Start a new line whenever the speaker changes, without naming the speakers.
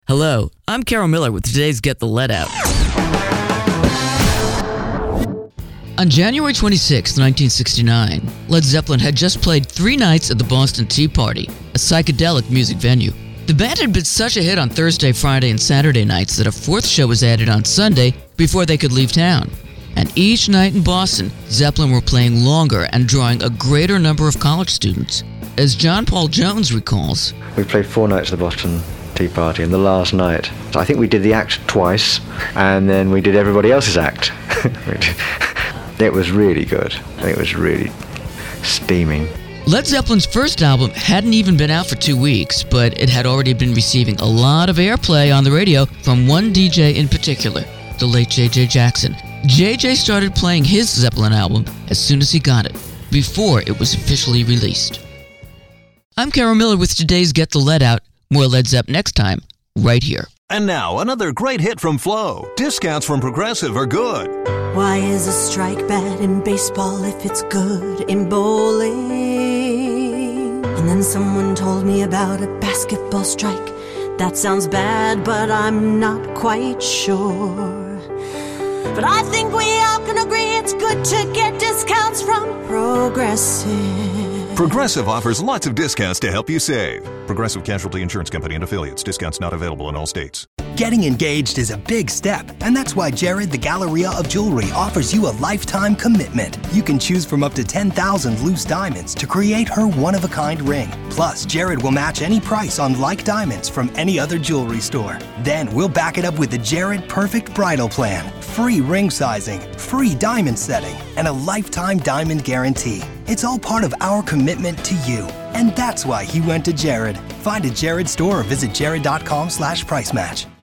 Hello, I'm Carol Miller with today's Get the Let Out. On January 26, 1969, Led Zeppelin had just played 3 nights at the Boston Tea Party, a psychedelic music venue. The band had been such a hit on Thursday, Friday, and Saturday nights that a 4th show was added on Sunday before they could leave town. And each night in Boston, Zeppelin were playing longer and drawing a greater number of college students. As John Paul Jones recalls,
we played 4 nights at the Boston Tea Party, and the last night, I think we did the act twice, and then we did everybody else's act. It was really good. It was really steaming.
Led Zeppelin's first album hadn't even been out for 2 weeks, but it had already been receiving a lot of airplay on the radio from one DJ in particular, the late J.J. Jackson. J.J. started playing his Zeppelin album as soon as he got it, before it was officially released. I'm Carol Miller with today's Get the Let Out. More Led Zepp next time, right here.
And now, another great hit from Flo. Discounts from Progressive are good.
Why is a strike bad in baseball if it's good in bowling? And then someone told me about a basketball strike. That sounds bad, but I'm not quite sure. But I think we all can agree it's good to get discounts from Progressive.
Progressive offers lots of discounts to help you save. Progressive Casualty Insurance Company and Affiliates. Discounts not available in all states.
Getting engaged is a big step, and that's why Jared, the Galleria of Jewelry, offers you a lifetime commitment. You can choose from up to 10,000 loose diamonds to create her one-of-a-kind ring. Plus, Jared will match any price on like diamonds from any other jewelry store. Then we'll back it up with the Jared Perfect Bridal Plan. Free ring sizing, free diamond setting, and a lifetime diamond guarantee. It's all part of our commitment to you. And that's why he went to Jared. Find a Jared store or visit jared.com/price match.